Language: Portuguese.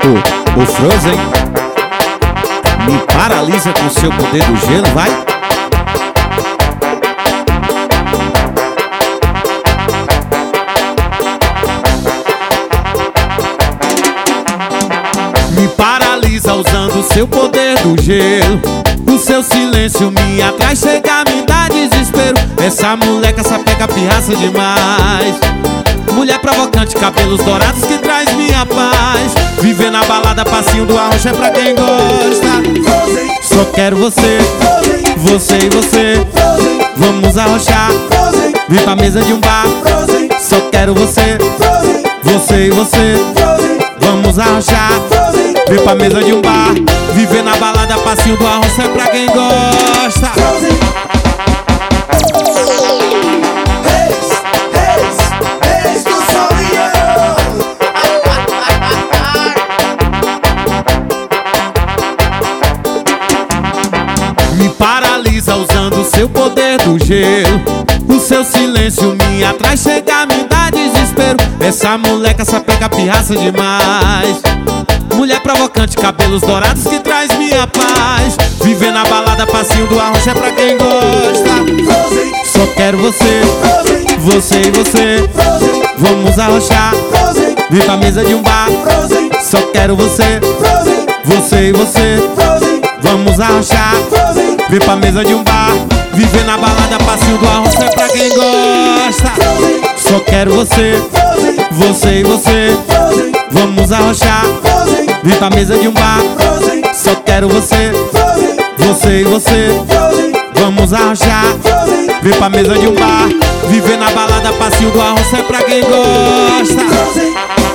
O Frozen me paralisa com seu poder do gelo, vai. Me paralisa usando seu poder do gelo. O seu silêncio me atrai, chega a me dar desespero. Essa moleca sapeca pirraça demais. Mulher provocante, cabelos dourados que traz minha paz. Viver na balada, passinho do arrocha é pra quem gosta. Só quero você, você e você. Vamos arrochar, vir pra mesa de um bar. Só quero você, você e você. Vamos arrochar, vir pra mesa de um bar. Viver na balada, passinho do arrocha é pra quem gosta. Me paralisa usando seu poder do gelo. O seu silêncio me atrai, chega a me dar desespero. Essa moleca sapeca pirraça demais. Mulher provocante, cabelos dourados que traz minha paz. Viver na balada, passinho do arrocha é pra quem gosta. Só quero você, você e você. Vamos arrochar, vir pra mesa de um bar. Só quero você, você e você. Vamos arrochar, vir pra mesa de um bar. Viver na balada, passinho do arrocha é pra quem gosta. Só quero você, você e você. Vamos arrochar, vir pra mesa de um bar. Só quero você, você e você. Vamos arrochar, vir pra mesa de um bar. Viver na balada, passinho do arrocha é pra quem gosta.